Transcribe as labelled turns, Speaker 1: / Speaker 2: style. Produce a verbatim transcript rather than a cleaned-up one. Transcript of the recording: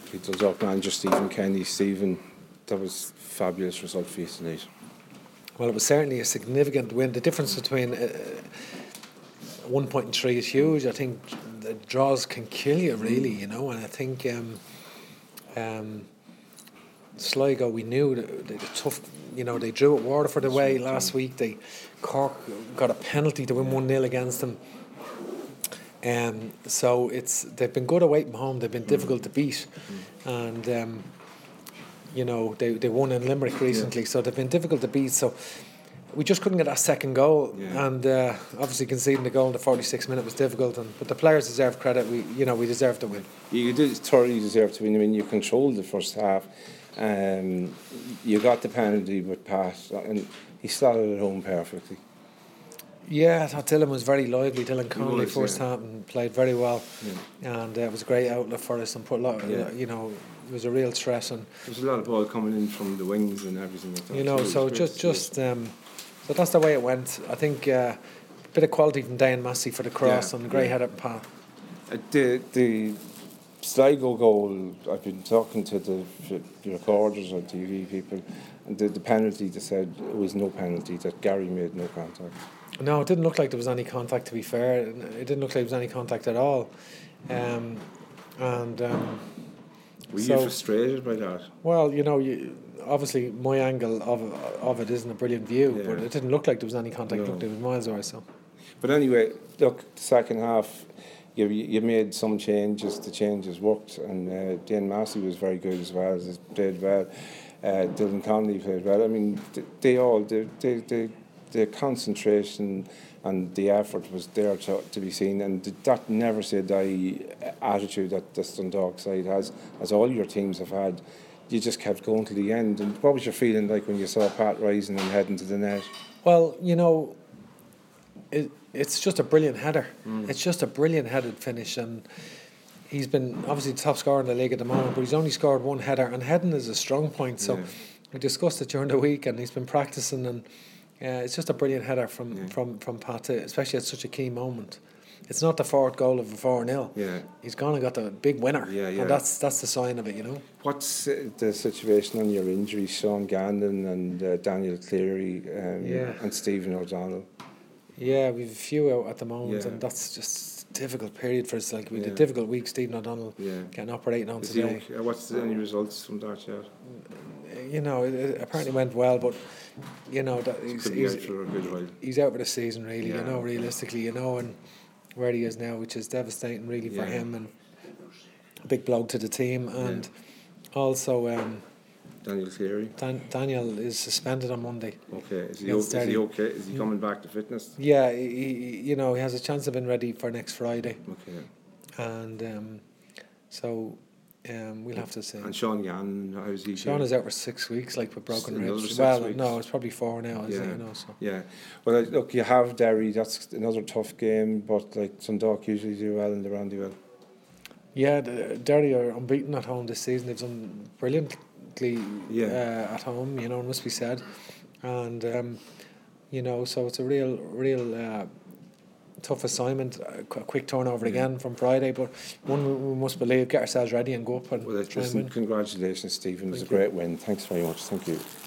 Speaker 1: The Dundalk manager, Stephen Kenny. Stephen, that was a fabulous result for you tonight.
Speaker 2: Well, it was certainly a significant win. The difference between uh, one point and three is huge. I think the draws can kill you, really, you know, and I think um, um, Sligo, we knew that they were tough. You know, they drew at Waterford away last week. They Cork got a penalty to win one nil against them. Um, so it's they've been good away from home. They've been difficult to beat, and um, you know they they won in Limerick recently. Yeah. So they've been difficult to beat. So we just couldn't get that second goal, yeah. and uh, obviously conceding the goal in the forty-sixth minute was difficult. And but the players deserve credit. We you know we deserve to win.
Speaker 1: You did thoroughly deserve to win. I mean, you controlled the first half. Um, you got the penalty with Pat, and he started at home perfectly.
Speaker 2: Yeah, I thought Dylan was very lively. Dylan Connolly
Speaker 1: was,
Speaker 2: first
Speaker 1: yeah.
Speaker 2: half and played very well,
Speaker 1: yeah.
Speaker 2: and uh, it was a great outlet for us and put a lot. Of, yeah. You know, it was a real threat, and
Speaker 1: there was a lot of ball coming in from the wings and everything. Like that.
Speaker 2: You know, so, so just just um, so that's the way it went. I think uh, a bit of quality from Dane Massey for the cross yeah, and a great yeah. header Pat.
Speaker 1: Uh, the the Sligo goal. I've been talking to the, the recorders or T V people, and the, the penalty. They said it was no penalty. That Gary made no contact.
Speaker 2: No, it didn't look like there was any contact, to be fair. It didn't look like there was any contact at all. Um, and um,
Speaker 1: Were
Speaker 2: so,
Speaker 1: you frustrated by that?
Speaker 2: Well, you know, you, obviously my angle of of it isn't a brilliant view, yeah. but it didn't look like there was any contact. No. Looked, it was miles away. So.
Speaker 1: But anyway, look, the second half, you you made some changes. The changes worked, and uh, Dane Massey was very good as well. He played well. Uh, Dylan Connolly played well. I mean, they, they all they they. they the concentration and the effort was there to, to be seen, and that never say die attitude that the Dundalk side has, as all your teams have had. You just kept going to the end. And what was your feeling like when you saw Pat rising and heading to the net?
Speaker 2: Well, you know, it, it's just a brilliant header.
Speaker 1: Mm.
Speaker 2: It's just a brilliant headed finish, and he's been obviously the top scorer in the league at the moment, but he's only scored one header, and heading is a strong point. So yeah. we discussed it during the week, and he's been practicing, and Uh, it's just a brilliant header from, yeah. from, from Pat, especially at such a key moment. It's not the fourth goal of a four nil.
Speaker 1: Yeah.
Speaker 2: He's gone and got the big winner.
Speaker 1: Yeah, yeah.
Speaker 2: And that's that's the sign of it, you know.
Speaker 1: What's uh, the situation on your injuries? Sean Gandon and uh, Daniel Cleary um,
Speaker 2: yeah.
Speaker 1: and Stephen O'Donnell.
Speaker 2: Yeah, we've a few out at the moment,
Speaker 1: yeah.
Speaker 2: and that's just a difficult period for us. Like we had
Speaker 1: yeah.
Speaker 2: a difficult week. Stephen O'Donnell
Speaker 1: yeah.
Speaker 2: getting operated on
Speaker 1: Is
Speaker 2: today.
Speaker 1: Okay? What's the, any results from that yet?
Speaker 2: You know, it, it apparently went well, but you know that he's, he's,
Speaker 1: out for a good while.
Speaker 2: he's out for the season, really.
Speaker 1: Yeah.
Speaker 2: You know, realistically, you know, and where he is now, which is devastating, really, for
Speaker 1: yeah.
Speaker 2: him, and a big blow to the team, and
Speaker 1: yeah.
Speaker 2: also um,
Speaker 1: Daniel Cleary.
Speaker 2: Dan, Daniel is suspended on Monday.
Speaker 1: Okay, is he, o- is he okay? Is he coming back to fitness?
Speaker 2: Yeah, he, he, you know, he has a chance of being ready for next Friday.
Speaker 1: Okay,
Speaker 2: and um, so. Um, we'll have to see.
Speaker 1: And Sean Gann, how's he?
Speaker 2: Sean is out for six weeks, like with broken ribs.
Speaker 1: Well,
Speaker 2: weeks. no, it's probably four now, isn't
Speaker 1: yeah.
Speaker 2: it? You know, so.
Speaker 1: Yeah. Well, look, you have Derry. That's another tough game, but like Dundalk usually do well in the Roundy well.
Speaker 2: Yeah, the, Derry are unbeaten at home this season. They've done brilliantly
Speaker 1: yeah.
Speaker 2: uh, at home. You know, it must be said, and um, you know, so it's a real, real. Uh, tough assignment, a quick turnover yeah. again from Friday, but one we, we must believe, get ourselves ready and go up and
Speaker 1: well,
Speaker 2: try
Speaker 1: listen,
Speaker 2: and win.
Speaker 1: Congratulations, Stephen. It was
Speaker 2: Thank
Speaker 1: a great
Speaker 2: you.
Speaker 1: win. Thanks very much. Thank you.